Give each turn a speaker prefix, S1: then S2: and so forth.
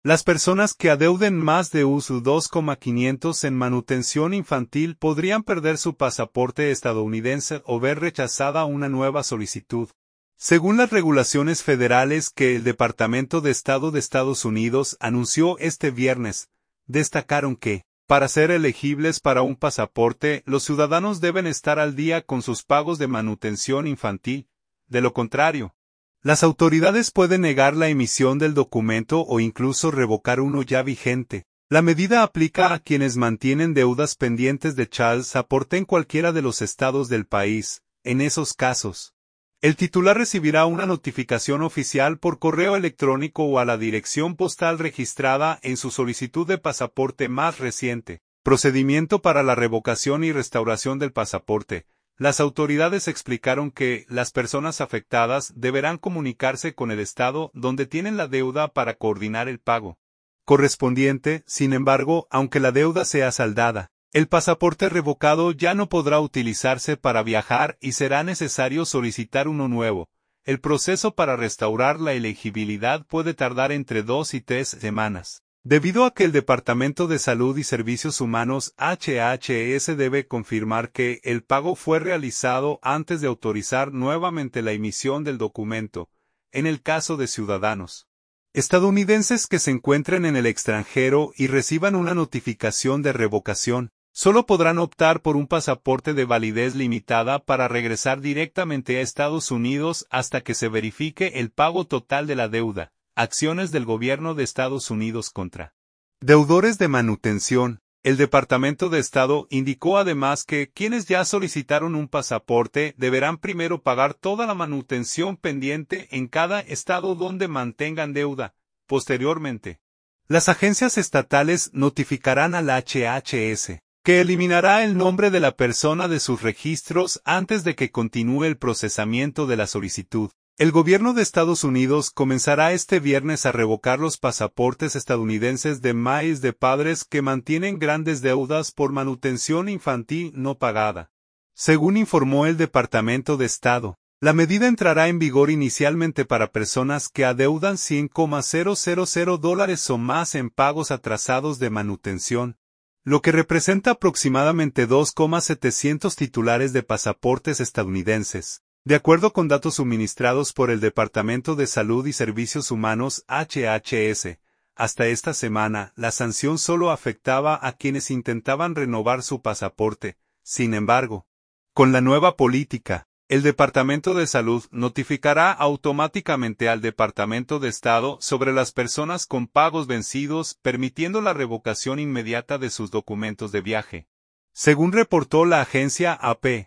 S1: Las personas que adeuden más de $2,500 en manutención infantil podrían perder su pasaporte estadounidense o ver rechazada una nueva solicitud. Según las regulaciones federales que el Departamento de Estado de Estados Unidos anunció este viernes, destacaron que, para ser elegibles para un pasaporte, los ciudadanos deben estar al día con sus pagos de manutención infantil. De lo contrario, las autoridades pueden negar la emisión del documento o incluso revocar uno ya vigente. La medida aplica a quienes mantienen deudas pendientes de child support en cualquiera de los estados del país. En esos casos, el titular recibirá una notificación oficial por correo electrónico o a la dirección postal registrada en su solicitud de pasaporte más reciente. Procedimiento para la revocación y restauración del pasaporte. Las autoridades explicaron que las personas afectadas deberán comunicarse con el estado donde tienen la deuda para coordinar el pago correspondiente. Sin embargo, aunque la deuda sea saldada, el pasaporte revocado ya no podrá utilizarse para viajar y será necesario solicitar uno nuevo. El proceso para restaurar la elegibilidad puede tardar entre 2 y 3 semanas. Debido a que el Departamento de Salud y Servicios Humanos HHS debe confirmar que el pago fue realizado antes de autorizar nuevamente la emisión del documento, en el caso de ciudadanos estadounidenses que se encuentren en el extranjero y reciban una notificación de revocación, solo podrán optar por un pasaporte de validez limitada para regresar directamente a Estados Unidos hasta que se verifique el pago total de la deuda. Acciones del gobierno de Estados Unidos contra deudores de manutención. El Departamento de Estado indicó además que quienes ya solicitaron un pasaporte deberán primero pagar toda la manutención pendiente en cada estado donde mantengan deuda. Posteriormente, las agencias estatales notificarán al HHS que eliminará el nombre de la persona de sus registros antes de que continúe el procesamiento de la solicitud. El gobierno de Estados Unidos comenzará este viernes a revocar los pasaportes estadounidenses de maíz de padres que mantienen grandes deudas por manutención infantil no pagada. Según informó el Departamento de Estado, la medida entrará en vigor inicialmente para personas que adeudan $100,000 o más en pagos atrasados de manutención, lo que representa aproximadamente 2,700 titulares de pasaportes estadounidenses. De acuerdo con datos suministrados por el Departamento de Salud y Servicios Humanos HHS, hasta esta semana la sanción solo afectaba a quienes intentaban renovar su pasaporte. Sin embargo, con la nueva política, el Departamento de Salud notificará automáticamente al Departamento de Estado sobre las personas con pagos vencidos, permitiendo la revocación inmediata de sus documentos de viaje. Según reportó la agencia AP,